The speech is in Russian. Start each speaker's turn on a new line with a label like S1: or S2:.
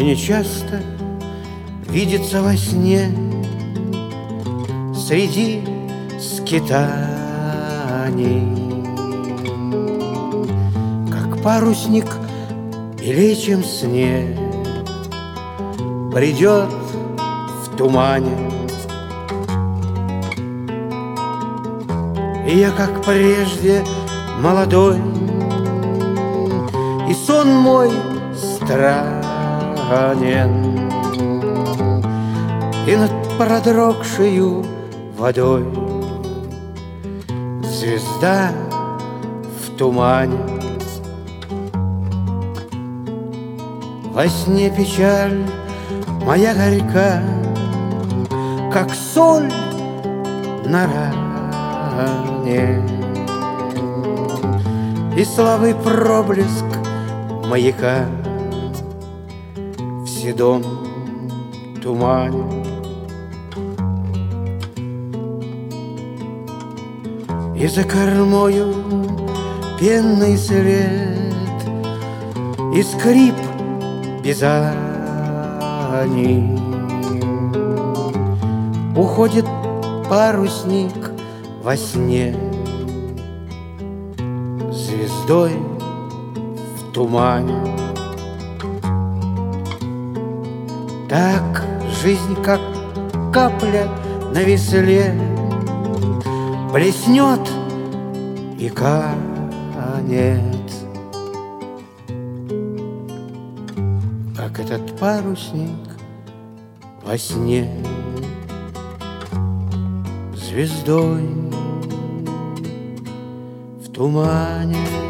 S1: Мне часто видится во сне среди скитаний, как парусник белее, чем снег, бредет в тумане. И я, как прежде, молодой, и сон мой странен, и над продрогшею водой звезда в тумане. Во сне печаль моя горька, как соль на ране, и слабый проблеск маяка в седом тумане. И за кормою пенный след, и скрип бизани. Уходит парусник во сне звездой в тумане. Так жизнь, как капля на весле, блеснет и канет, как этот парусник во сне звездой в тумане.